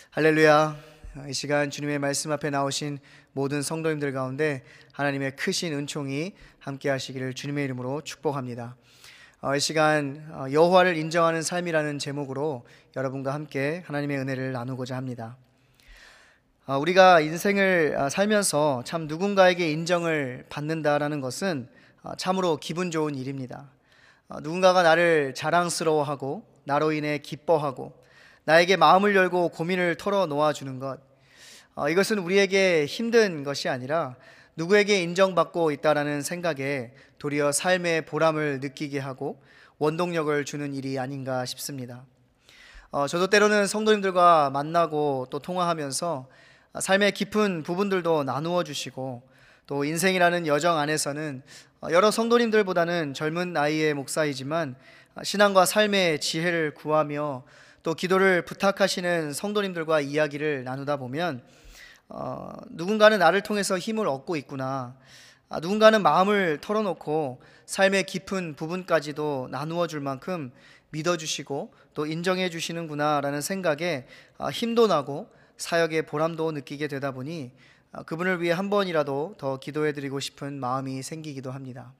할렐루야. 이 시간 주님의 말씀 앞에 나오신 모든 성도님들 가운데 하나님의 크신 은총이 함께 하시기를 주님의 이름으로 축복합니다. 이 시간 여호와를 인정하는 삶이라는 제목으로 여러분과 함께 하나님의 은혜를 나누고자 합니다. 우리가 인생을 살면서 참 누군가에게 인정을 받는다라는 것은 참으로 기분 좋은 일입니다. 누군가가 나를 자랑스러워하고 나로 인해 기뻐하고 나에게 마음을 열고 고민을 털어놓아 주는 것, 이것은 우리에게 힘든 것이 아니라 누구에게 인정받고 있다라는 생각에 도리어 삶의 보람을 느끼게 하고 원동력을 주는 일이 아닌가 싶습니다. 저도 때로는 성도님들과 만나고 또 통화하면서 삶의 깊은 부분들도 나누어 주시고, 또 인생이라는 여정 안에서는 여러 성도님들보다는 젊은 나이의 목사이지만 신앙과 삶의 지혜를 구하며 또 기도를 부탁하시는 성도님들과 이야기를 나누다 보면 누군가는 나를 통해서 힘을 얻고 있구나, 누군가는 마음을 털어놓고 삶의 깊은 부분까지도 나누어 줄 만큼 믿어주시고 또 인정해 주시는구나 라는 생각에 힘도 나고 사역의 보람도 느끼게 되다 보니 그분을 위해 한 번이라도 더 기도해 드리고 싶은 마음이 생기기도 합니다.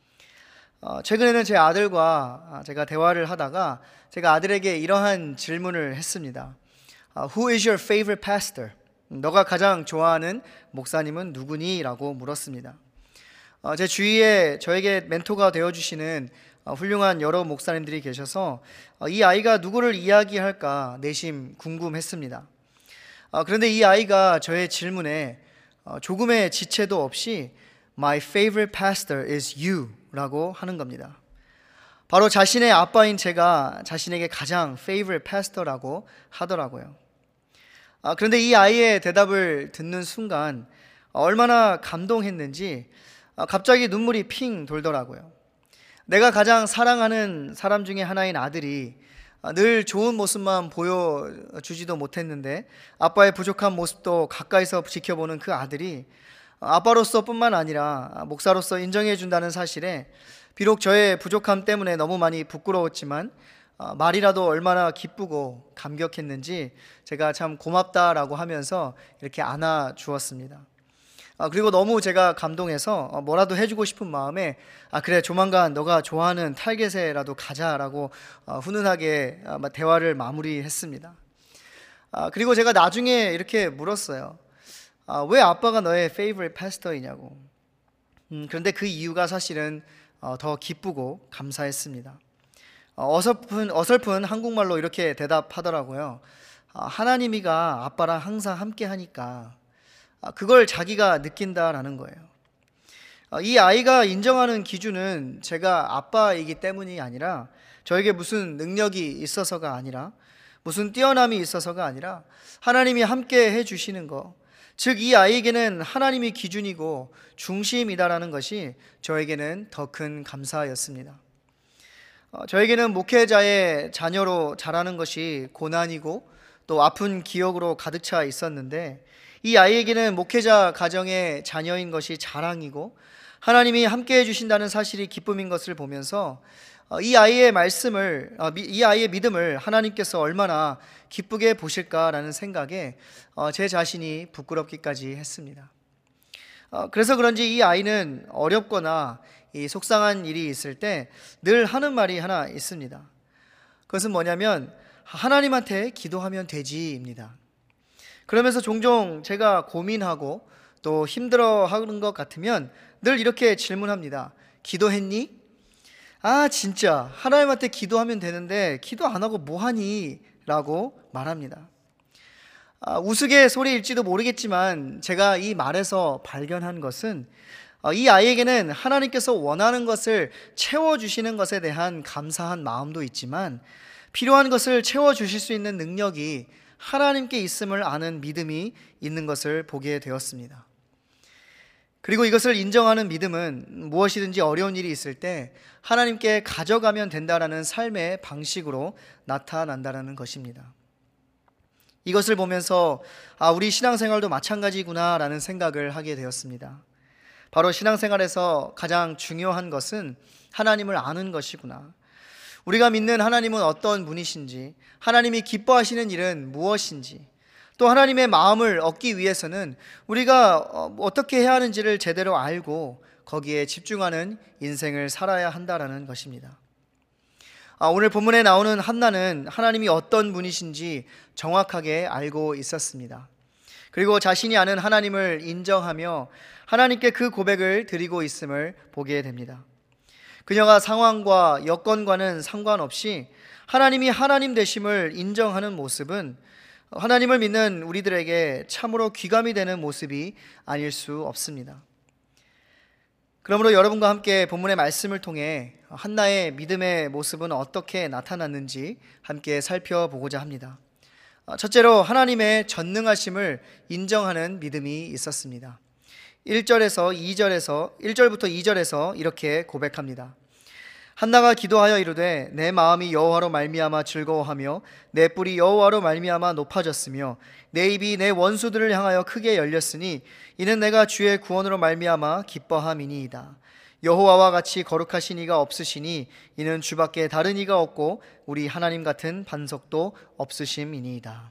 최근에는 제 아들과 제가 대화를 하다가 제가 아들에게 이러한 질문을 했습니다. Who is your favorite pastor? 너가 가장 좋아하는 목사님은 누구니? 라고 물었습니다. 제 주위에 저에게 멘토가 되어주시는 훌륭한 여러 목사님들이 계셔서 이 아이가 누구를 이야기할까 내심 궁금했습니다. 그런데 이 아이가 저의 질문에 조금의 지체도 없이 My favorite pastor is you 라고 하는 겁니다. 바로 자신의 아빠인 제가 자신에게 가장 favorite pastor라고 하더라고요. 그런데 이 아이의 대답을 듣는 순간 얼마나 감동했는지 갑자기 눈물이 핑 돌더라고요. 내가 가장 사랑하는 사람 중에 하나인 아들이 늘 좋은 모습만 보여주지도 못했는데 아빠의 부족한 모습도 가까이서 지켜보는 그 아들이 아빠로서 뿐만 아니라 목사로서 인정해 준다는 사실에 비록 저의 부족함 때문에 너무 많이 부끄러웠지만 말이라도 얼마나 기쁘고 감격했는지 제가 참 고맙다라고 하면서 이렇게 안아 주었습니다. 그리고 너무 제가 감동해서 뭐라도 해주고 싶은 마음에 그래, 조만간 너가 좋아하는 탈겟에라도 가자라고 훈훈하게 대화를 마무리했습니다. 그리고 제가 나중에 이렇게 물었어요. 왜 아빠가 너의 favorite pastor이냐고. 그런데 그 이유가 사실은 더 기쁘고 감사했습니다. 어설픈 한국말로 이렇게 대답하더라고요. 하나님이가 아빠랑 항상 함께 하니까 그걸 자기가 느낀다라는 거예요. 이 아이가 인정하는 기준은 제가 아빠이기 때문이 아니라, 저에게 무슨 능력이 있어서가 아니라, 무슨 뛰어남이 있어서가 아니라 하나님이 함께 해주시는 거, 즉 이 아이에게는 하나님이 기준이고 중심이다라는 것이 저에게는 더 큰 감사였습니다. 저에게는 목회자의 자녀로 자라는 것이 고난이고 또 아픈 기억으로 가득 차 있었는데, 이 아이에게는 목회자 가정의 자녀인 것이 자랑이고 하나님이 함께 해주신다는 사실이 기쁨인 것을 보면서 이 아이의 믿음을 하나님께서 얼마나 기쁘게 보실까라는 생각에 제 자신이 부끄럽기까지 했습니다. 그래서 그런지 이 아이는 어렵거나 이 속상한 일이 있을 때 늘 하는 말이 하나 있습니다. 그것은 뭐냐면 하나님한테 기도하면 되지입니다. 그러면서 종종 제가 고민하고 또 힘들어하는 것 같으면 늘 이렇게 질문합니다. 기도했니? 진짜 하나님한테 기도하면 되는데 기도 안 하고 뭐하니? 라고 말합니다. 우스갯소리일지도 모르겠지만 제가 이 말에서 발견한 것은 이 아이에게는 하나님께서 원하는 것을 채워주시는 것에 대한 감사한 마음도 있지만 필요한 것을 채워주실 수 있는 능력이 하나님께 있음을 아는 믿음이 있는 것을 보게 되었습니다. 그리고 이것을 인정하는 믿음은 무엇이든지 어려운 일이 있을 때 하나님께 가져가면 된다라는 삶의 방식으로 나타난다라는 것입니다. 이것을 보면서 우리 신앙생활도 마찬가지구나라는 생각을 하게 되었습니다. 바로 신앙생활에서 가장 중요한 것은 하나님을 아는 것이구나. 우리가 믿는 하나님은 어떤 분이신지, 하나님이 기뻐하시는 일은 무엇인지, 또 하나님의 마음을 얻기 위해서는 우리가 어떻게 해야 하는지를 제대로 알고 거기에 집중하는 인생을 살아야 한다라는 것입니다. 오늘 본문에 나오는 한나는 하나님이 어떤 분이신지 정확하게 알고 있었습니다. 그리고 자신이 아는 하나님을 인정하며 하나님께 그 고백을 드리고 있음을 보게 됩니다. 그녀가 상황과 여건과는 상관없이 하나님이 하나님 되심을 인정하는 모습은 하나님을 믿는 우리들에게 참으로 귀감이 되는 모습이 아닐 수 없습니다. 그러므로 여러분과 함께 본문의 말씀을 통해 한나의 믿음의 모습은 어떻게 나타났는지 함께 살펴보고자 합니다. 첫째로 하나님의 전능하심을 인정하는 믿음이 있었습니다. 1절부터 2절에서 이렇게 고백합니다. 한나가 기도하여 이르되 내 마음이 여호와로 말미암아 즐거워하며 내 뿔이 여호와로 말미암아 높아졌으며 내 입이 내 원수들을 향하여 크게 열렸으니 이는 내가 주의 구원으로 말미암아 기뻐함이니이다. 여호와와 같이 거룩하신 이가 없으시니 이는 주밖에 다른 이가 없고 우리 하나님 같은 반석도 없으심이니이다.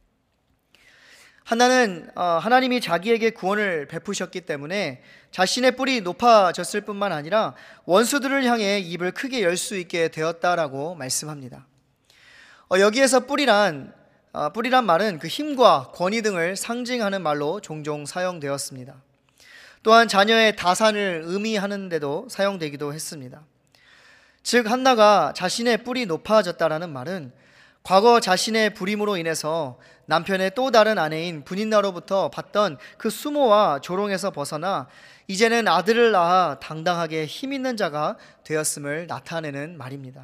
한나는 하나님이 자기에게 구원을 베푸셨기 때문에 자신의 뿔이 높아졌을 뿐만 아니라 원수들을 향해 입을 크게 열 수 있게 되었다라고 말씀합니다. 여기에서 뿔이란 말은 그 힘과 권위 등을 상징하는 말로 종종 사용되었습니다. 또한 자녀의 다산을 의미하는 데도 사용되기도 했습니다. 즉 한나가 자신의 뿔이 높아졌다라는 말은 과거 자신의 불임으로 인해서 남편의 또 다른 아내인 분인나로부터 받던 그 수모와 조롱에서 벗어나 이제는 아들을 낳아 당당하게 힘있는 자가 되었음을 나타내는 말입니다.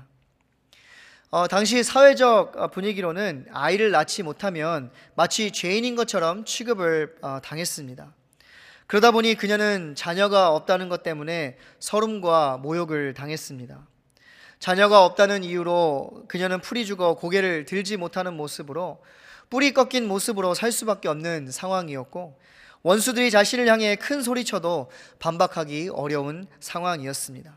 당시 사회적 분위기로는 아이를 낳지 못하면 마치 죄인인 것처럼 취급을 당했습니다. 그러다 보니 그녀는 자녀가 없다는 것 때문에 서름과 모욕을 당했습니다. 자녀가 없다는 이유로 그녀는 풀이 죽어 고개를 들지 못하는 모습으로 뿔이 꺾인 모습으로 살 수밖에 없는 상황이었고 원수들이 자신을 향해 큰 소리쳐도 반박하기 어려운 상황이었습니다.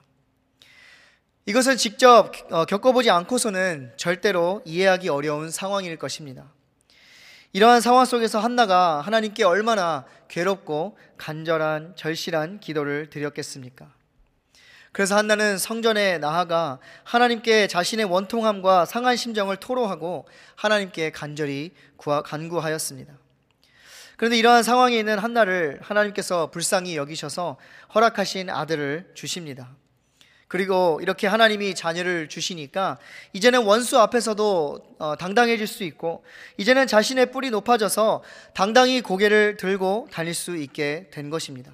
이것을 직접 겪어보지 않고서는 절대로 이해하기 어려운 상황일 것입니다. 이러한 상황 속에서 한나가 하나님께 얼마나 괴롭고 간절한 절실한 기도를 드렸겠습니까? 그래서 한나는 성전에 나아가 하나님께 자신의 원통함과 상한 심정을 토로하고 하나님께 간절히 간구하였습니다. 그런데 이러한 상황에 있는 한나를 하나님께서 불쌍히 여기셔서 허락하신 아들을 주십니다. 그리고 이렇게 하나님이 자녀를 주시니까 이제는 원수 앞에서도 당당해질 수 있고 이제는 자신의 뿔이 높아져서 당당히 고개를 들고 다닐 수 있게 된 것입니다.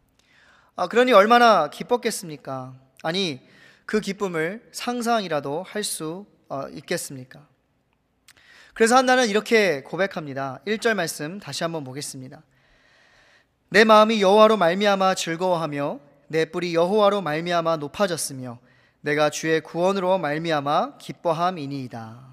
그러니 얼마나 기뻤겠습니까? 아니, 그 기쁨을 상상이라도 할 수 있겠습니까? 그래서 한나는 이렇게 고백합니다. 1절 말씀 다시 한번 보겠습니다. 내 마음이 여호와로 말미암아 즐거워하며 내 뿔이 여호와로 말미암아 높아졌으며 내가 주의 구원으로 말미암아 기뻐함이니이다.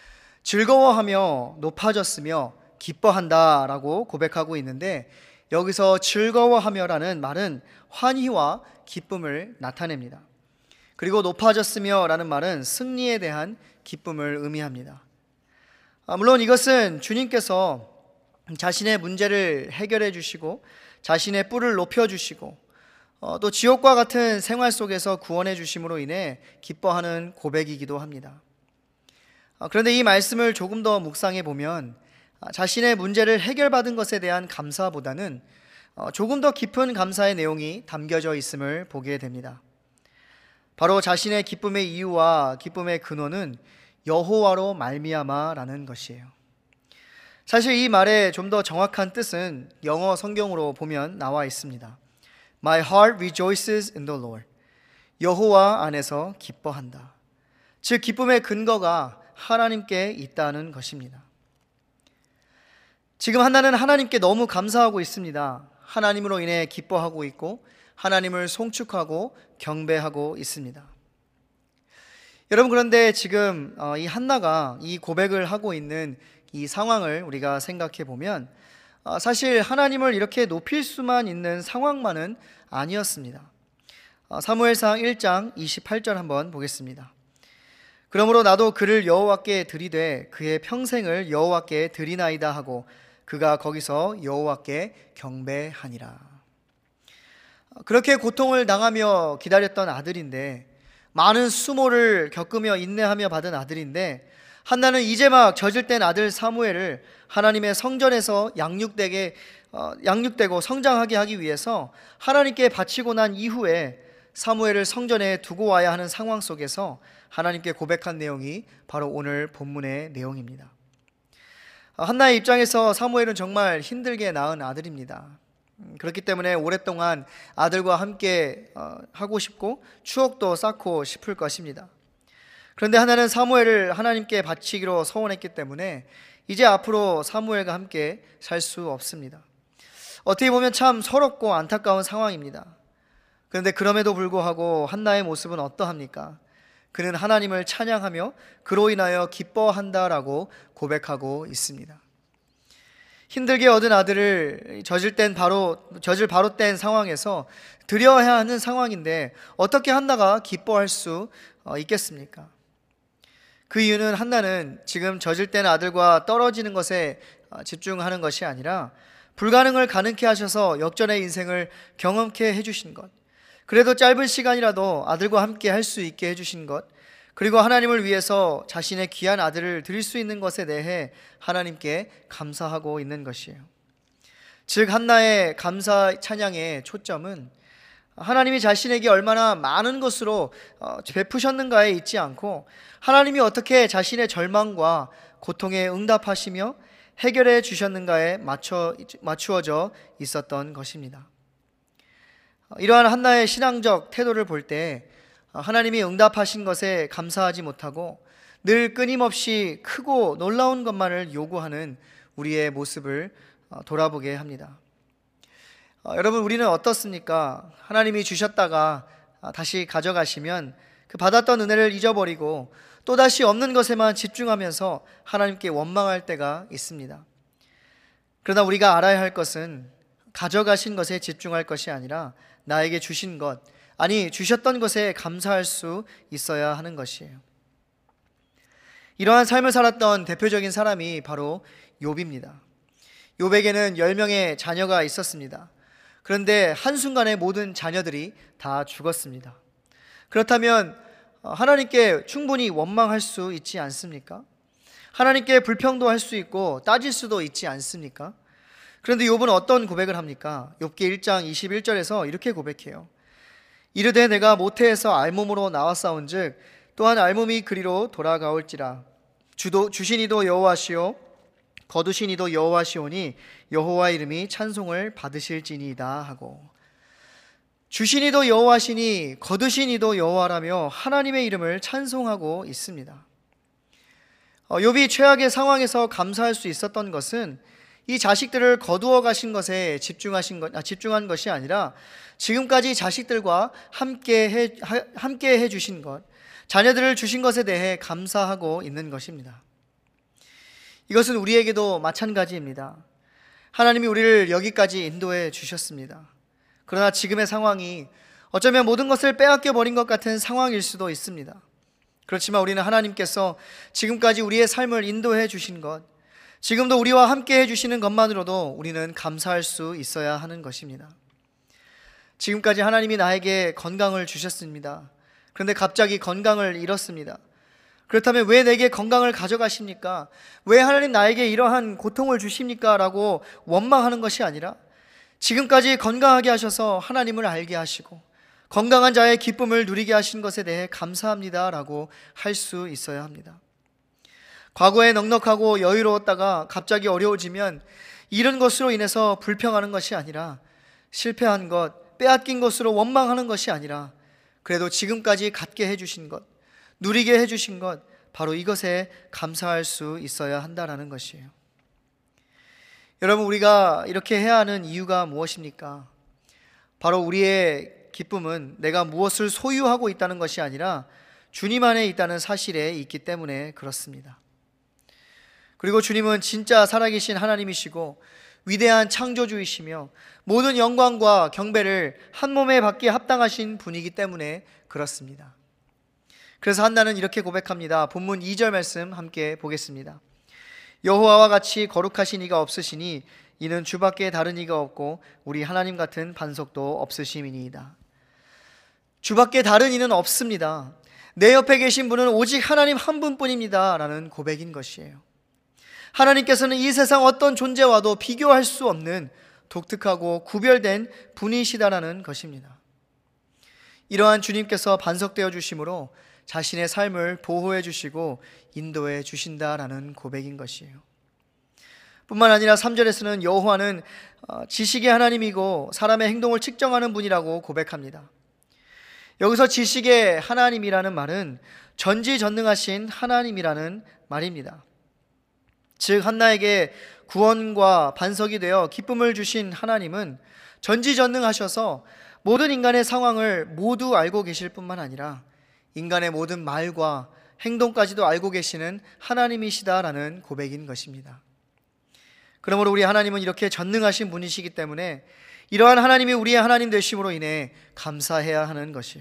즐거워하며 높아졌으며 기뻐한다라고 고백하고 있는데 여기서 즐거워하며라는 말은 환희와 기쁨을 나타냅니다. 그리고 높아졌으며 라는 말은 승리에 대한 기쁨을 의미합니다. 물론 이것은 주님께서 자신의 문제를 해결해 주시고 자신의 뿔을 높여 주시고 또 지옥과 같은 생활 속에서 구원해 주심으로 인해 기뻐하는 고백이기도 합니다. 그런데 이 말씀을 조금 더 묵상해 보면 자신의 문제를 해결받은 것에 대한 감사보다는 조금 더 깊은 감사의 내용이 담겨져 있음을 보게 됩니다. 바로 자신의 기쁨의 이유와 기쁨의 근원은 여호와로 말미암아라는 것이에요. 사실 이 말의 좀 더 정확한 뜻은 영어 성경으로 보면 나와 있습니다. My heart rejoices in the Lord. 여호와 안에서 기뻐한다. 즉 기쁨의 근거가 하나님께 있다는 것입니다. 지금 한나는 하나님께 너무 감사하고 있습니다. 하나님으로 인해 기뻐하고 있고 하나님을 송축하고 경배하고 있습니다. 여러분, 그런데 지금 이 한나가 이 고백을 하고 있는 이 상황을 우리가 생각해 보면 사실 하나님을 이렇게 높일 수만 있는 상황만은 아니었습니다. 사무엘상 1장 28절 한번 보겠습니다. 그러므로 나도 그를 여호와께 드리되 그의 평생을 여호와께 드리나이다 하고 그가 거기서 여호와께 경배하니라. 그렇게 고통을 당하며 기다렸던 아들인데, 많은 수모를 겪으며 인내하며 받은 아들인데, 한나는 이제 막 젖을 땐 아들 사무엘을 하나님의 성전에서 양육되고 성장하게 하기 위해서 하나님께 바치고 난 이후에 사무엘을 성전에 두고 와야 하는 상황 속에서 하나님께 고백한 내용이 바로 오늘 본문의 내용입니다. 한나의 입장에서 사무엘은 정말 힘들게 낳은 아들입니다. 그렇기 때문에 오랫동안 아들과 함께 하고 싶고 추억도 쌓고 싶을 것입니다. 그런데 하나는 사무엘을 하나님께 바치기로 서원했기 때문에 이제 앞으로 사무엘과 함께 살 수 없습니다. 어떻게 보면 참 서럽고 안타까운 상황입니다. 그런데 그럼에도 불구하고 한나의 모습은 어떠합니까? 그는 하나님을 찬양하며 그로 인하여 기뻐한다라고 고백하고 있습니다. 힘들게 얻은 아들을 젖을 바로 뗀 상황에서 드려야 하는 상황인데 어떻게 한나가 기뻐할 수 있겠습니까? 그 이유는 한나는 지금 젖을 뗀 아들과 떨어지는 것에 집중하는 것이 아니라 불가능을 가능케 하셔서 역전의 인생을 경험케 해주신 것, 그래도 짧은 시간이라도 아들과 함께 할 수 있게 해주신 것, 그리고 하나님을 위해서 자신의 귀한 아들을 드릴 수 있는 것에 대해 하나님께 감사하고 있는 것이에요. 즉 한나의 감사 찬양의 초점은 하나님이 자신에게 얼마나 많은 것으로 베푸셨는가에 있지 않고 하나님이 어떻게 자신의 절망과 고통에 응답하시며 해결해 주셨는가에 맞추어져 있었던 것입니다. 이러한 한나의 신앙적 태도를 볼 때 하나님이 응답하신 것에 감사하지 못하고 늘 끊임없이 크고 놀라운 것만을 요구하는 우리의 모습을 돌아보게 합니다. 여러분, 우리는 어떻습니까? 하나님이 주셨다가 다시 가져가시면 그 받았던 은혜를 잊어버리고 또다시 없는 것에만 집중하면서 하나님께 원망할 때가 있습니다. 그러나 우리가 알아야 할 것은 가져가신 것에 집중할 것이 아니라 나에게 주신 것, 아니 주셨던 것에 감사할 수 있어야 하는 것이에요. 이러한 삶을 살았던 대표적인 사람이 바로 욥입니다. 욥에게는 10명의 자녀가 있었습니다. 그런데 한순간에 모든 자녀들이 다 죽었습니다. 그렇다면 하나님께 충분히 원망할 수 있지 않습니까? 하나님께 불평도 할 수 있고 따질 수도 있지 않습니까? 그런데 욥은 어떤 고백을 합니까? 욥기 1장 21절에서 이렇게 고백해요. 이르되 내가 모태에서 알몸으로 나왔사온즉 또한 알몸이 그리로 돌아가올지라. 주신 이도 여호와시오 거두신 이도 여호와시오니 여호와 이름이 찬송을 받으실지니이다 하고, 주신 이도 여호와시니 거두신 이도 여호와라며 하나님의 이름을 찬송하고 있습니다. 욥이 최악의 상황에서 감사할 수 있었던 것은 이 자식들을 거두어 가신 것에 집중한 것이 아니라 지금까지 자식들과 함께 해주신 것, 자녀들을 주신 것에 대해 감사하고 있는 것입니다. 이것은 우리에게도 마찬가지입니다. 하나님이 우리를 여기까지 인도해 주셨습니다. 그러나 지금의 상황이 어쩌면 모든 것을 빼앗겨 버린 것 같은 상황일 수도 있습니다. 그렇지만 우리는 하나님께서 지금까지 우리의 삶을 인도해 주신 것, 지금도 우리와 함께 해주시는 것만으로도 우리는 감사할 수 있어야 하는 것입니다. 지금까지 하나님이 나에게 건강을 주셨습니다. 그런데 갑자기 건강을 잃었습니다. 그렇다면 왜 내게 건강을 가져가십니까? 왜 하나님 나에게 이러한 고통을 주십니까? 라고 원망하는 것이 아니라 지금까지 건강하게 하셔서 하나님을 알게 하시고 건강한 자의 기쁨을 누리게 하신 것에 대해 감사합니다 라고 할 수 있어야 합니다. 과거에 넉넉하고 여유로웠다가 갑자기 어려워지면 잃은 것으로 인해서 불평하는 것이 아니라, 실패한 것, 빼앗긴 것으로 원망하는 것이 아니라 그래도 지금까지 갖게 해주신 것, 누리게 해주신 것, 바로 이것에 감사할 수 있어야 한다는 것이에요. 여러분, 우리가 이렇게 해야 하는 이유가 무엇입니까? 바로 우리의 기쁨은 내가 무엇을 소유하고 있다는 것이 아니라 주님 안에 있다는 사실에 있기 때문에 그렇습니다. 그리고 주님은 진짜 살아계신 하나님이시고 위대한 창조주이시며 모든 영광과 경배를 한 몸에 받기에 합당하신 분이기 때문에 그렇습니다. 그래서 한나는 이렇게 고백합니다. 본문 2절 말씀 함께 보겠습니다. 여호와와 같이 거룩하신 이가 없으시니 이는 주밖에 다른 이가 없고 우리 하나님 같은 반석도 없으심이니이다. 주밖에 다른 이는 없습니다. 내 옆에 계신 분은 오직 하나님 한 분뿐입니다 라는 고백인 것이에요. 하나님께서는 이 세상 어떤 존재와도 비교할 수 없는 독특하고 구별된 분이시다라는 것입니다. 이러한 주님께서 반석되어 주심으로 자신의 삶을 보호해 주시고 인도해 주신다라는 고백인 것이에요. 뿐만 아니라 3절에서는 여호와는 지식의 하나님이고 사람의 행동을 측정하는 분이라고 고백합니다. 여기서 지식의 하나님이라는 말은 전지전능하신 하나님이라는 말입니다. 즉 한나에게 구원과 반석이 되어 기쁨을 주신 하나님은 전지전능하셔서 모든 인간의 상황을 모두 알고 계실 뿐만 아니라 인간의 모든 말과 행동까지도 알고 계시는 하나님이시다라는 고백인 것입니다. 그러므로 우리 하나님은 이렇게 전능하신 분이시기 때문에 이러한 하나님이 우리의 하나님 되심으로 인해 감사해야 하는 것이에요.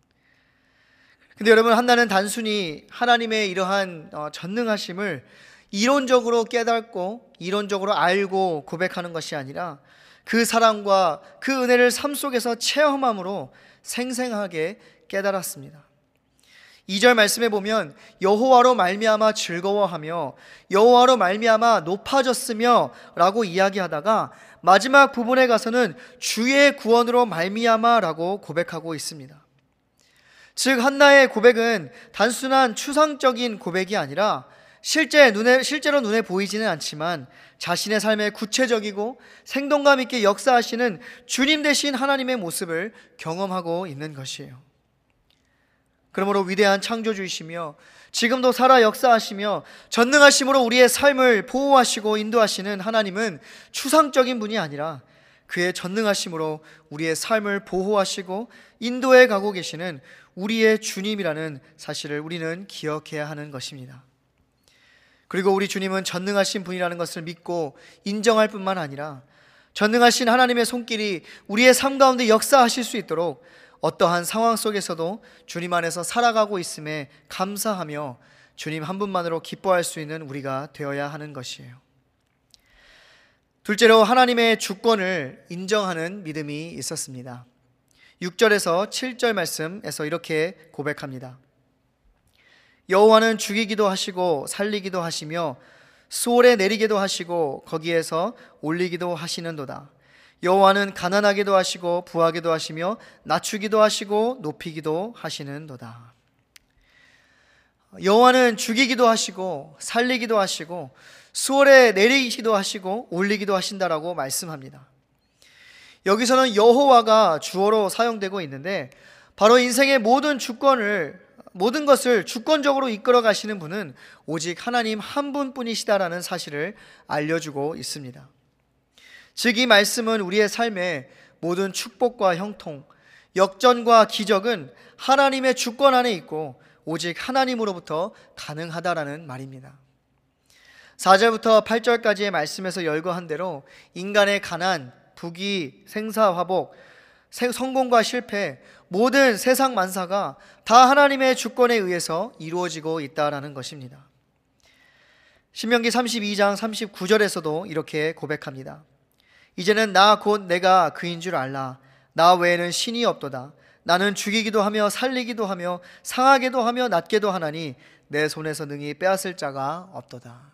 근데 여러분, 한나는 단순히 하나님의 이러한 전능하심을 이론적으로 깨닫고 이론적으로 알고 고백하는 것이 아니라 그 사랑과 그 은혜를 삶 속에서 체험함으로 생생하게 깨달았습니다. 2절 말씀에 보면 여호와로 말미암아 즐거워하며 여호와로 말미암아 높아졌으며 라고 이야기하다가 마지막 부분에 가서는 주의 구원으로 말미암아 라고 고백하고 있습니다. 즉 한나의 고백은 단순한 추상적인 고백이 아니라 실제로 눈에 보이지는 않지만 자신의 삶에 구체적이고 생동감 있게 역사하시는 주님 되신 하나님의 모습을 경험하고 있는 것이에요. 그러므로 위대한 창조주이시며 지금도 살아 역사하시며 전능하심으로 우리의 삶을 보호하시고 인도하시는 하나님은 추상적인 분이 아니라 그의 전능하심으로 우리의 삶을 보호하시고 인도해 가고 계시는 우리의 주님이라는 사실을 우리는 기억해야 하는 것입니다. 그리고 우리 주님은 전능하신 분이라는 것을 믿고 인정할 뿐만 아니라 전능하신 하나님의 손길이 우리의 삶 가운데 역사하실 수 있도록 어떠한 상황 속에서도 주님 안에서 살아가고 있음에 감사하며 주님 한 분만으로 기뻐할 수 있는 우리가 되어야 하는 것이에요. 둘째로 하나님의 주권을 인정하는 믿음이 있었습니다. 6절에서 7절 말씀에서 이렇게 고백합니다. 여호와는 죽이기도 하시고 살리기도 하시며 수월에 내리기도 하시고 거기에서 올리기도 하시는도다. 여호와는 가난하게도 하시고 부하게도 하시며 낮추기도 하시고 높이기도 하시는도다. 여호와는 죽이기도 하시고 살리기도 하시고 수월에 내리기도 하시고 올리기도 하신다라고 말씀합니다. 여기서는 여호와가 주어로 사용되고 있는데 바로 인생의 모든 것을 주권적으로 이끌어 가시는 분은 오직 하나님 한 분뿐이시다라는 사실을 알려주고 있습니다. 즉 이 말씀은 우리의 삶에 모든 축복과 형통, 역전과 기적은 하나님의 주권 안에 있고 오직 하나님으로부터 가능하다라는 말입니다. 4절부터 8절까지의 말씀에서 열거한 대로 인간의 가난, 부귀, 생사화복, 성공과 실패, 모든 세상 만사가 다 하나님의 주권에 의해서 이루어지고 있다라는 것입니다. 신명기 32장 39절에서도 이렇게 고백합니다. 이제는 나 곧 내가 그인 줄 알라. 나 외에는 신이 없도다. 나는 죽이기도 하며 살리기도 하며 상하게도 하며 낫게도 하나니 내 손에서 능히 빼앗을 자가 없도다.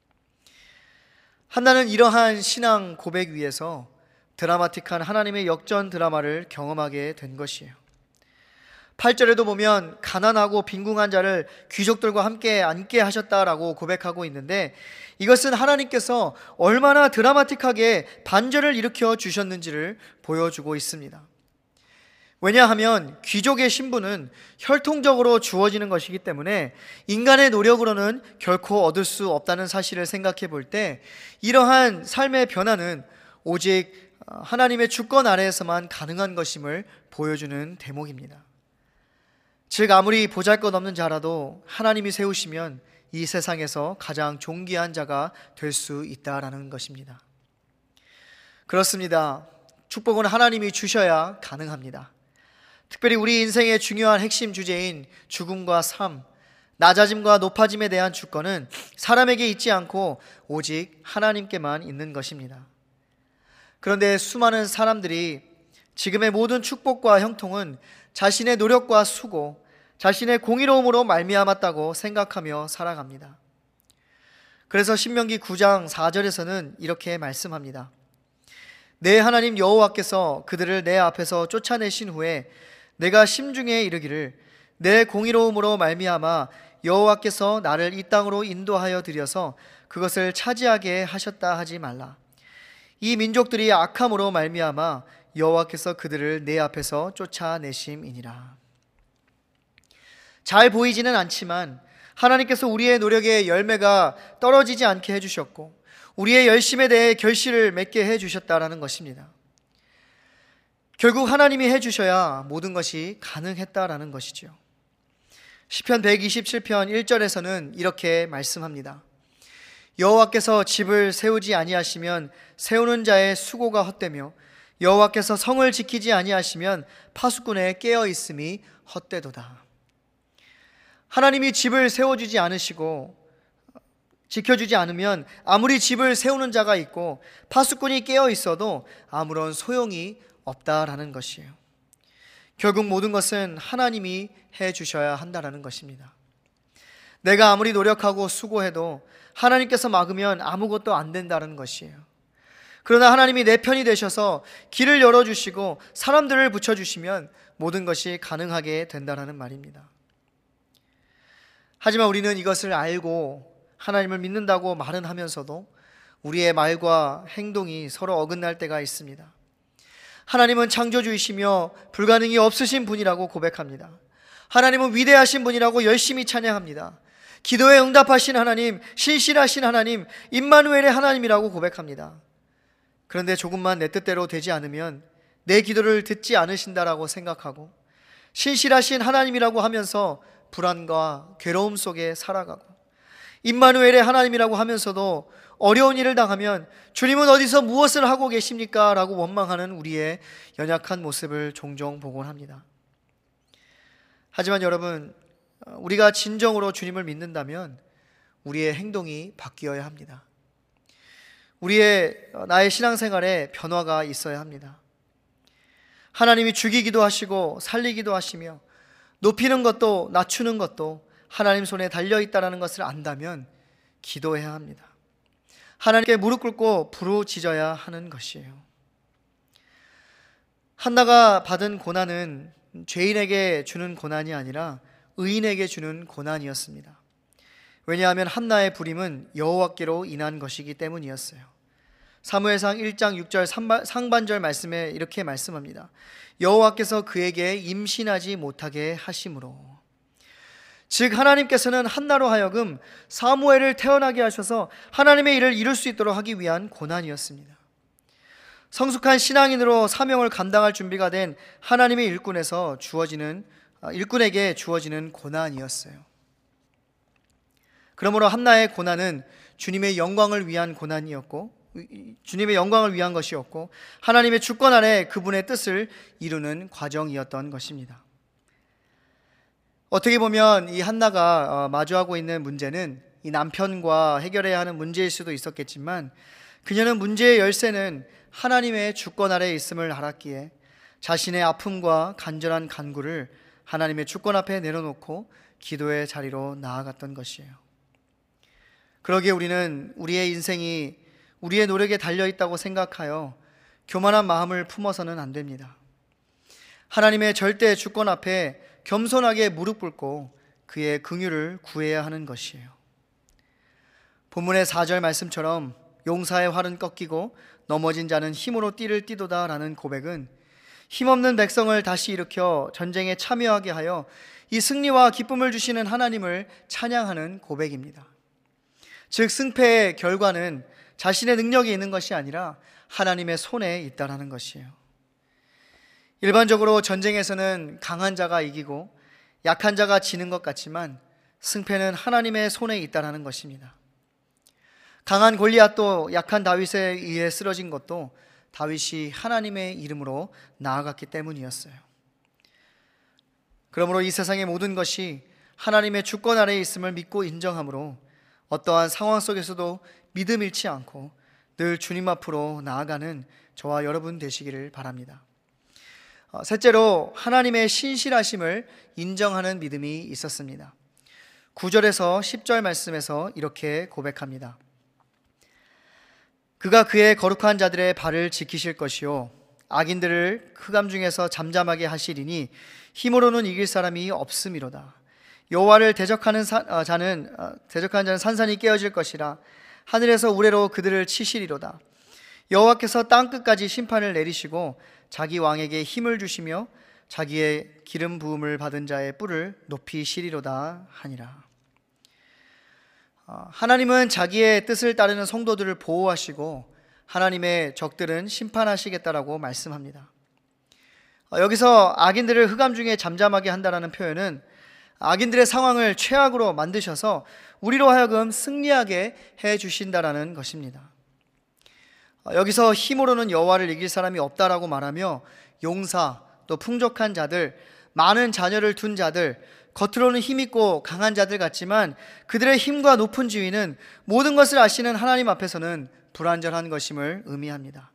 한나는 이러한 신앙 고백 위에서 드라마틱한 하나님의 역전 드라마를 경험하게 된 것이에요. 8절에도 보면 가난하고 빈궁한 자를 귀족들과 함께 앉게 하셨다라고 고백하고 있는데 이것은 하나님께서 얼마나 드라마틱하게 반전을 일으켜 주셨는지를 보여주고 있습니다. 왜냐하면 귀족의 신분은 혈통적으로 주어지는 것이기 때문에 인간의 노력으로는 결코 얻을 수 없다는 사실을 생각해 볼 때 이러한 삶의 변화는 오직 하나님의 주권 아래에서만 가능한 것임을 보여주는 대목입니다. 즉 아무리 보잘것없는 자라도 하나님이 세우시면 이 세상에서 가장 존귀한 자가 될 수 있다라는 것입니다. 그렇습니다. 축복은 하나님이 주셔야 가능합니다. 특별히 우리 인생의 중요한 핵심 주제인 죽음과 삶, 낮아짐과 높아짐에 대한 주권은 사람에게 있지 않고 오직 하나님께만 있는 것입니다. 그런데 수많은 사람들이 지금의 모든 축복과 형통은 자신의 노력과 수고, 자신의 공의로움으로 말미암았다고 생각하며 살아갑니다. 그래서 신명기 9장 4절에서는 이렇게 말씀합니다. 내 하나님 여호와께서 그들을 내 앞에서 쫓아내신 후에 내가 심중에 이르기를 내 공의로움으로 말미암아 여호와께서 나를 이 땅으로 인도하여 들여서 그것을 차지하게 하셨다 하지 말라. 이 민족들이 악함으로 말미암아 여호와께서 그들을 내 앞에서 쫓아내심이니라. 잘 보이지는 않지만 하나님께서 우리의 노력의 열매가 떨어지지 않게 해주셨고 우리의 열심에 대해 결실을 맺게 해주셨다라는 것입니다. 결국 하나님이 해주셔야 모든 것이 가능했다라는 것이죠. 시편 127편 1절에서는 이렇게 말씀합니다. 여호와께서 집을 세우지 아니하시면 세우는 자의 수고가 헛되며 여호와께서 성을 지키지 아니하시면 파수꾼의 깨어 있음이 헛되도다. 하나님이 집을 세워주지 않으시고 지켜주지 않으면 아무리 집을 세우는 자가 있고 파수꾼이 깨어 있어도 아무런 소용이 없다라는 것이에요. 결국 모든 것은 하나님이 해주셔야 한다라는 것입니다. 내가 아무리 노력하고 수고해도 하나님께서 막으면 아무것도 안 된다는 것이에요. 그러나 하나님이 내 편이 되셔서 길을 열어주시고 사람들을 붙여주시면 모든 것이 가능하게 된다는 말입니다. 하지만 우리는 이것을 알고 하나님을 믿는다고 말은 하면서도 우리의 말과 행동이 서로 어긋날 때가 있습니다. 하나님은 창조주이시며 불가능이 없으신 분이라고 고백합니다. 하나님은 위대하신 분이라고 열심히 찬양합니다. 기도에 응답하신 하나님, 신실하신 하나님, 임마누엘의 하나님이라고 고백합니다. 그런데 조금만 내 뜻대로 되지 않으면 내 기도를 듣지 않으신다라고 생각하고 신실하신 하나님이라고 하면서 불안과 괴로움 속에 살아가고 임마누엘의 하나님이라고 하면서도 어려운 일을 당하면 주님은 어디서 무엇을 하고 계십니까? 라고 원망하는 우리의 연약한 모습을 종종 보곤 합니다. 하지만 여러분, 우리가 진정으로 주님을 믿는다면 우리의 행동이 바뀌어야 합니다. 나의 신앙생활에 변화가 있어야 합니다. 하나님이 죽이기도 하시고 살리기도 하시며 높이는 것도 낮추는 것도 하나님 손에 달려있다는 것을 안다면 기도해야 합니다. 하나님께 무릎 꿇고 부르짖어야 하는 것이에요. 한나가 받은 고난은 죄인에게 주는 고난이 아니라 의인에게 주는 고난이었습니다. 왜냐하면 한나의 불임은 여호와께로 인한 것이기 때문이었어요. 사무엘상 1장 6절 상반절 말씀에 이렇게 말씀합니다. 여호와께서 그에게 임신하지 못하게 하심으로. 즉 하나님께서는 한나로 하여금 사무엘을 태어나게 하셔서 하나님의 일을 이룰 수 있도록 하기 위한 고난이었습니다. 성숙한 신앙인으로 사명을 감당할 준비가 된 하나님의 일꾼에게 주어지는 고난이었어요. 그러므로 한나의 고난은 주님의 영광을 위한 것이었고 하나님의 주권 아래 그분의 뜻을 이루는 과정이었던 것입니다. 어떻게 보면 이 한나가 마주하고 있는 문제는 이 남편과 해결해야 하는 문제일 수도 있었겠지만 그녀는 문제의 열쇠는 하나님의 주권 아래에 있음을 알았기에 자신의 아픔과 간절한 간구를 하나님의 주권 앞에 내려놓고 기도의 자리로 나아갔던 것이에요. 그러기에 우리는 우리의 인생이 우리의 노력에 달려있다고 생각하여 교만한 마음을 품어서는 안 됩니다. 하나님의 절대 주권 앞에 겸손하게 무릎 꿇고 그의 긍휼을 구해야 하는 것이에요. 본문의 4절 말씀처럼 용사의 활은 꺾이고 넘어진 자는 힘으로 띠를 띠도다 라는 고백은 힘없는 백성을 다시 일으켜 전쟁에 참여하게 하여 이 승리와 기쁨을 주시는 하나님을 찬양하는 고백입니다. 즉 승패의 결과는 자신의 능력이 있는 것이 아니라 하나님의 손에 있다라는 것이에요. 일반적으로 전쟁에서는 강한 자가 이기고 약한 자가 지는 것 같지만 승패는 하나님의 손에 있다라는 것입니다. 강한 골리앗도 약한 다윗에 의해 쓰러진 것도 다윗이 하나님의 이름으로 나아갔기 때문이었어요. 그러므로 이 세상의 모든 것이 하나님의 주권 아래에 있음을 믿고 인정함으로 어떠한 상황 속에서도 믿음 잃지 않고 늘 주님 앞으로 나아가는 저와 여러분 되시기를 바랍니다. 셋째로 하나님의 신실하심을 인정하는 믿음이 있었습니다. 9절에서 10절 말씀에서 이렇게 고백합니다. 그가 그의 거룩한 자들의 발을 지키실 것이요 악인들을 흑암 중에서 잠잠하게 하시리니 힘으로는 이길 사람이 없음이로다. 여호와를 대적하는 자는 산산이 깨어질 것이라. 하늘에서 우레로 그들을 치시리로다. 여호와께서 땅 끝까지 심판을 내리시고 자기 왕에게 힘을 주시며 자기의 기름 부음을 받은 자의 뿔을 높이시리로다 하니라. 하나님은 자기의 뜻을 따르는 성도들을 보호하시고 하나님의 적들은 심판하시겠다라고 말씀합니다. 여기서 악인들을 흑암 중에 잠잠하게 한다라는 표현은 악인들의 상황을 최악으로 만드셔서 우리로 하여금 승리하게 해 주신다라는 것입니다. 여기서 힘으로는 여호와를 이길 사람이 없다라고 말하며 용사, 또 풍족한 자들, 많은 자녀를 둔 자들, 겉으로는 힘있고 강한 자들 같지만 그들의 힘과 높은 지위는 모든 것을 아시는 하나님 앞에서는 불완전한 것임을 의미합니다.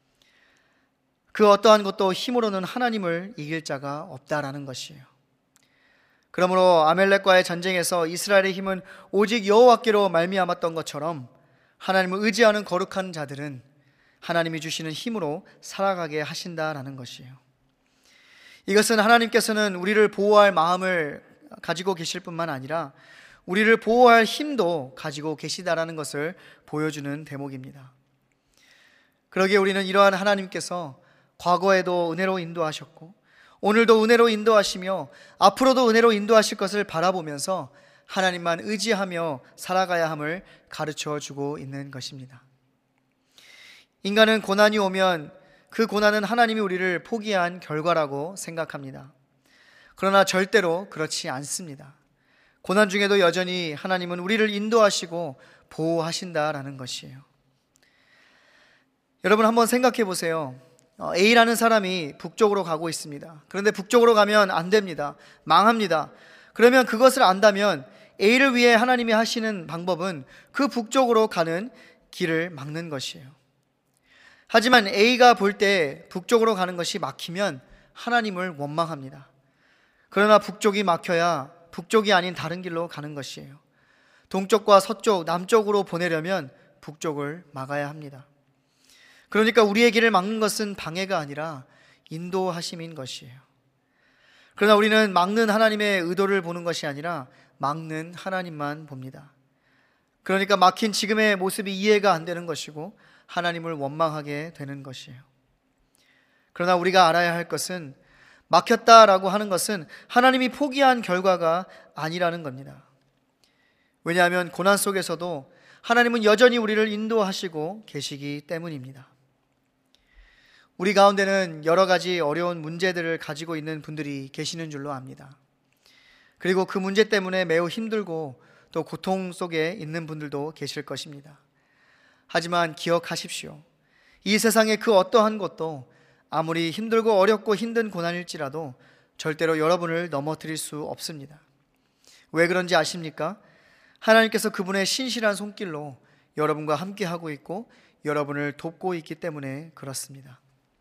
그 어떠한 것도 힘으로는 하나님을 이길 자가 없다라는 것이에요. 그러므로 아멜렉과의 전쟁에서 이스라엘의 힘은 오직 여호와께로 말미암았던 것처럼 하나님을 의지하는 거룩한 자들은 하나님이 주시는 힘으로 살아가게 하신다라는 것이에요. 이것은 하나님께서는 우리를 보호할 마음을 가지고 계실 뿐만 아니라 우리를 보호할 힘도 가지고 계시다라는 것을 보여주는 대목입니다. 그러기에 우리는 이러한 하나님께서 과거에도 은혜로 인도하셨고 오늘도 은혜로 인도하시며 앞으로도 은혜로 인도하실 것을 바라보면서 하나님만 의지하며 살아가야 함을 가르쳐 주고 있는 것입니다. 인간은 고난이 오면 그 고난은 하나님이 우리를 포기한 결과라고 생각합니다. 그러나 절대로 그렇지 않습니다. 고난 중에도 여전히 하나님은 우리를 인도하시고 보호하신다라는 것이에요. 여러분 한번 생각해 보세요. A라는 사람이 북쪽으로 가고 있습니다. 그런데 북쪽으로 가면 안 됩니다. 망합니다. 그러면 그것을 안다면 A를 위해 하나님이 하시는 방법은 그 북쪽으로 가는 길을 막는 것이에요. 하지만 A가 볼 때 북쪽으로 가는 것이 막히면 하나님을 원망합니다. 그러나 북쪽이 막혀야 북쪽이 아닌 다른 길로 가는 것이에요. 동쪽과 서쪽, 남쪽으로 보내려면 북쪽을 막아야 합니다. 그러니까 우리의 길을 막는 것은 방해가 아니라 인도하심인 것이에요. 그러나 우리는 막는 하나님의 의도를 보는 것이 아니라 막는 하나님만 봅니다. 그러니까 막힌 지금의 모습이 이해가 안 되는 것이고 하나님을 원망하게 되는 것이에요. 그러나 우리가 알아야 할 것은 막혔다라고 하는 것은 하나님이 포기한 결과가 아니라는 겁니다. 왜냐하면 고난 속에서도 하나님은 여전히 우리를 인도하시고 계시기 때문입니다. 우리 가운데는 여러 가지 어려운 문제들을 가지고 있는 분들이 계시는 줄로 압니다. 그리고 그 문제 때문에 매우 힘들고 또 고통 속에 있는 분들도 계실 것입니다. 하지만 기억하십시오. 이 세상의 그 어떠한 것도 아무리 힘들고 어렵고 힘든 고난일지라도 절대로 여러분을 넘어뜨릴 수 없습니다. 왜 그런지 아십니까? 하나님께서 그분의 신실한 손길로 여러분과 함께 하고 있고 여러분을 돕고 있기 때문에 그렇습니다.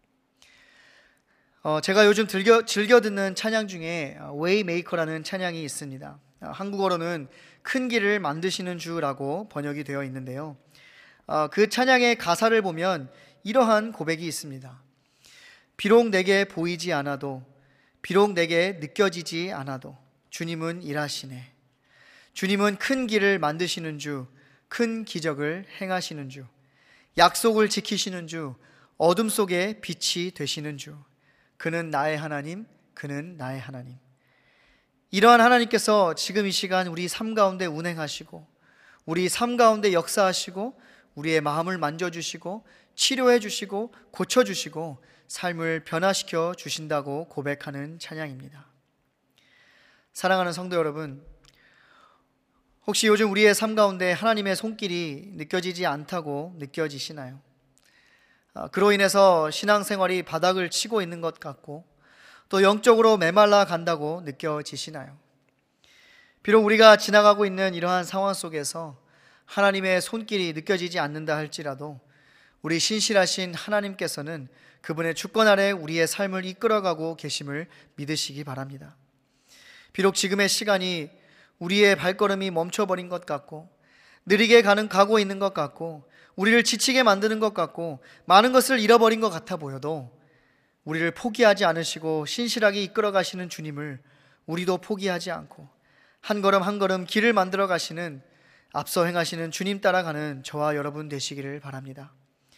제가 요즘 즐겨 듣는 찬양 중에 웨이메이커라는 찬양이 있습니다. 한국어로는 큰 길을 만드시는 주라고 번역이 되어 있는데요. 그 찬양의 가사를 보면 이러한 고백이 있습니다. 비록 내게 보이지 않아도, 비록 내게 느껴지지 않아도 주님은 일하시네. 주님은 큰 길을 만드시는 주, 큰 기적을 행하시는 주, 약속을 지키시는 주, 어둠 속에 빛이 되시는 주. 그는 나의 하나님, 그는 나의 하나님. 이러한 하나님께서 지금 이 시간 우리 삶 가운데 운행하시고 우리 삶 가운데 역사하시고 우리의 마음을 만져주시고 치료해 주시고 고쳐주시고 삶을 변화시켜 주신다고 고백하는 찬양입니다. 사랑하는 성도 여러분, 혹시 요즘 우리의 삶 가운데 하나님의 손길이 느껴지지 않다고 느껴지시나요? 그로 인해서 신앙생활이 바닥을 치고 있는 것 같고 또 영적으로 메말라 간다고 느껴지시나요? 비록 우리가 지나가고 있는 이러한 상황 속에서 하나님의 손길이 느껴지지 않는다 할지라도 우리 신실하신 하나님께서는 그분의 주권 아래 우리의 삶을 이끌어가고 계심을 믿으시기 바랍니다. 비록 지금의 시간이 우리의 발걸음이 멈춰버린 것 같고 느리게 가고 있는 것 같고 우리를 지치게 만드는 것 같고 많은 것을 잃어버린 것 같아 보여도 우리를 포기하지 않으시고 신실하게 이끌어 가시는 주님을 우리도 포기하지 않고 한 걸음 한 걸음 길을 만들어 가시는 앞서 행하시는 주님 따라가는 저와 여러분 되시기를 바랍니다.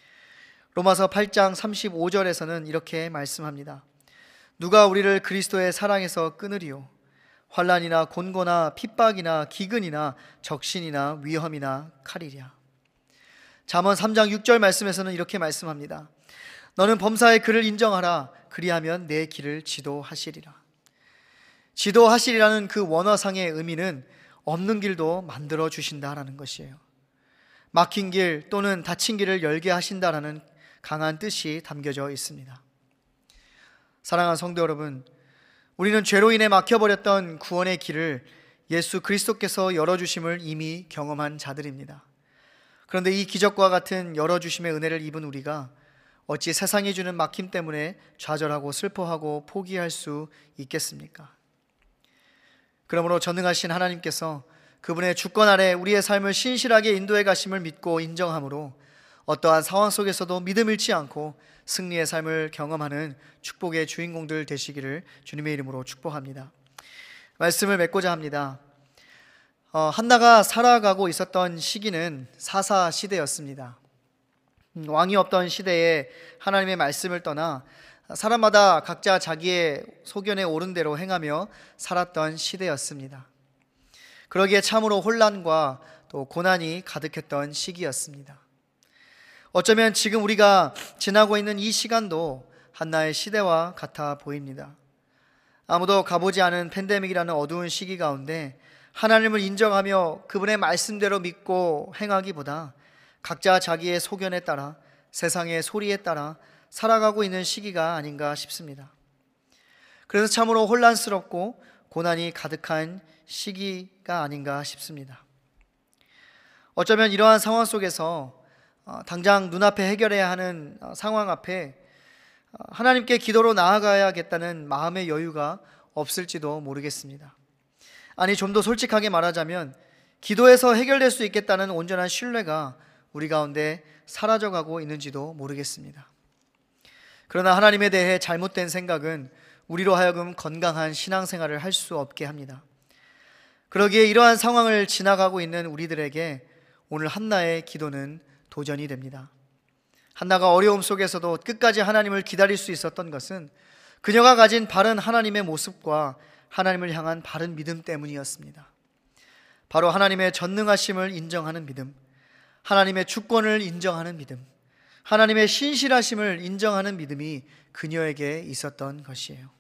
로마서 8장 35절에서는 이렇게 말씀합니다. 누가 우리를 그리스도의 사랑에서 끊으리요? 환난이나 곤고나 핍박이나 기근이나 적신이나 위험이나 칼이랴. 잠언 3장 6절 말씀에서는 이렇게 말씀합니다. 너는 범사의 그를 인정하라. 그리하면 내 길을 지도하시리라. 지도하시리라는 그 원어상의 의미는 없는 길도 만들어 주신다라는 것이에요. 막힌 길 또는 닫힌 길을 열게 하신다라는 강한 뜻이 담겨져 있습니다. 사랑하는 성도 여러분, 우리는 죄로 인해 막혀버렸던 구원의 길을 예수 그리스도께서 열어주심을 이미 경험한 자들입니다. 그런데 이 기적과 같은 열어주심의 은혜를 입은 우리가 어찌 세상이 주는 막힘 때문에 좌절하고 슬퍼하고 포기할 수 있겠습니까? 그러므로 전능하신 하나님께서 그분의 주권 아래 우리의 삶을 신실하게 인도해 가심을 믿고 인정함으로 어떠한 상황 속에서도 믿음 잃지 않고 승리의 삶을 경험하는 축복의 주인공들 되시기를 주님의 이름으로 축복합니다. 말씀을 맺고자 합니다. 한나가 살아가고 있었던 시기는 사사 시대였습니다. 왕이 없던 시대에 하나님의 말씀을 떠나 사람마다 각자 자기의 소견에 옳은 대로 행하며 살았던 시대였습니다. 그러기에 참으로 혼란과 또 고난이 가득했던 시기였습니다. 어쩌면 지금 우리가 지나고 있는 이 시간도 한나의 시대와 같아 보입니다. 아무도 가보지 않은 팬데믹이라는 어두운 시기 가운데 하나님을 인정하며 그분의 말씀대로 믿고 행하기보다 각자 자기의 소견에 따라 세상의 소리에 따라 살아가고 있는 시기가 아닌가 싶습니다. 그래서 참으로 혼란스럽고 고난이 가득한 시기가 아닌가 싶습니다. 어쩌면 이러한 상황 속에서 당장 눈앞에 해결해야 하는 상황 앞에 하나님께 기도로 나아가야겠다는 마음의 여유가 없을지도 모르겠습니다. 아니, 좀 더 솔직하게 말하자면 기도해서 해결될 수 있겠다는 온전한 신뢰가 우리 가운데 사라져가고 있는지도 모르겠습니다. 그러나 하나님에 대해 잘못된 생각은 우리로 하여금 건강한 신앙생활을 할 수 없게 합니다. 그러기에 이러한 상황을 지나가고 있는 우리들에게 오늘 한나의 기도는 도전이 됩니다. 한나가 어려움 속에서도 끝까지 하나님을 기다릴 수 있었던 것은 그녀가 가진 바른 하나님의 모습과 하나님을 향한 바른 믿음 때문이었습니다. 바로 하나님의 전능하심을 인정하는 믿음, 하나님의 주권을 인정하는 믿음, 하나님의 신실하심을 인정하는 믿음이 그녀에게 있었던 것이에요.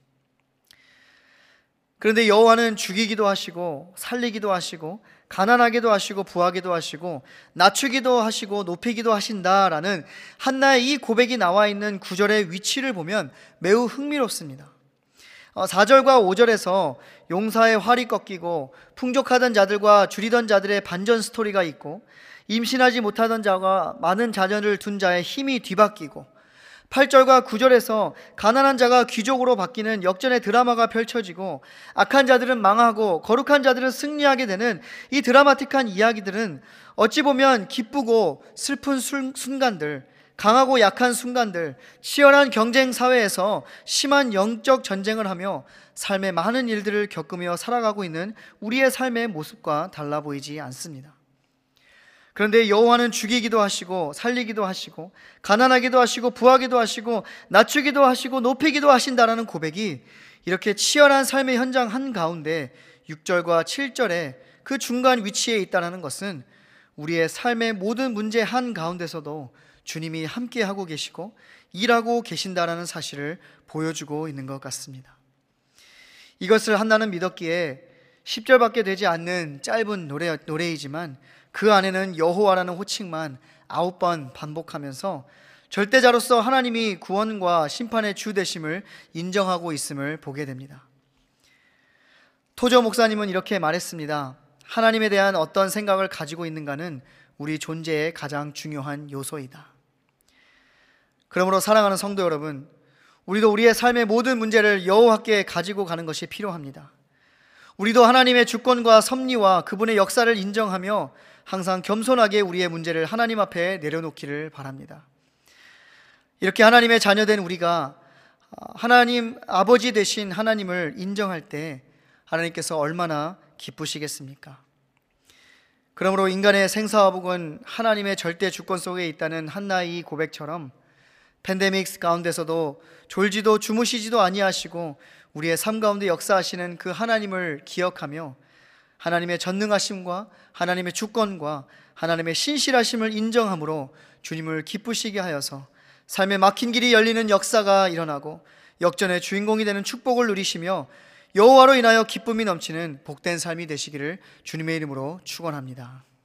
그런데 여호와는 죽이기도 하시고 살리기도 하시고 가난하게도 하시고 부하게도 하시고 낮추기도 하시고 높이기도 하신다라는 한나의 이 고백이 나와 있는 구절의 위치를 보면 매우 흥미롭습니다. 4절과 5절에서 용사의 활이 꺾이고 풍족하던 자들과 줄이던 자들의 반전 스토리가 있고 임신하지 못하던 자가 많은 자녀를 둔 자의 힘이 뒤바뀌고 8절과 9절에서 가난한 자가 귀족으로 바뀌는 역전의 드라마가 펼쳐지고 악한 자들은 망하고 거룩한 자들은 승리하게 되는 이 드라마틱한 이야기들은 어찌 보면 기쁘고 슬픈 순간들, 강하고 약한 순간들, 치열한 경쟁 사회에서 심한 영적 전쟁을 하며 삶의 많은 일들을 겪으며 살아가고 있는 우리의 삶의 모습과 달라 보이지 않습니다. 그런데 여호와는 죽이기도 하시고 살리기도 하시고 가난하기도 하시고 부하기도 하시고 낮추기도 하시고 높이기도 하신다라는 고백이 이렇게 치열한 삶의 현장 한가운데 6절과 7절에 그 중간 위치에 있다는 것은 우리의 삶의 모든 문제 한가운데서도 주님이 함께하고 계시고 일하고 계신다라는 사실을 보여주고 있는 것 같습니다. 이것을 한나는 믿었기에 10절밖에 되지 않는 짧은 노래이지만 그 안에는 여호와라는 호칭만 9번 반복하면서 절대자로서 하나님이 구원과 심판의 주 되심을 인정하고 있음을 보게 됩니다. 토저 목사님은 이렇게 말했습니다. 하나님에 대한 어떤 생각을 가지고 있는가는 우리 존재의 가장 중요한 요소이다. 그러므로 사랑하는 성도 여러분, 우리도 우리의 삶의 모든 문제를 여호와께 가지고 가는 것이 필요합니다. 우리도 하나님의 주권과 섭리와 그분의 역사를 인정하며 항상 겸손하게 우리의 문제를 하나님 앞에 내려놓기를 바랍니다. 이렇게 하나님의 자녀된 우리가 하나님 아버지 되신 하나님을 인정할 때 하나님께서 얼마나 기쁘시겠습니까? 그러므로 인간의 생사화복은 하나님의 절대 주권 속에 있다는 한나의 고백처럼 팬데믹 가운데서도 졸지도 주무시지도 아니하시고 우리의 삶 가운데 역사하시는 그 하나님을 기억하며 하나님의 전능하심과 하나님의 주권과 하나님의 신실하심을 인정함으로 주님을 기쁘시게 하여서 삶의 막힌 길이 열리는 역사가 일어나고 역전의 주인공이 되는 축복을 누리시며 여호와로 인하여 기쁨이 넘치는 복된 삶이 되시기를 주님의 이름으로 축원합니다.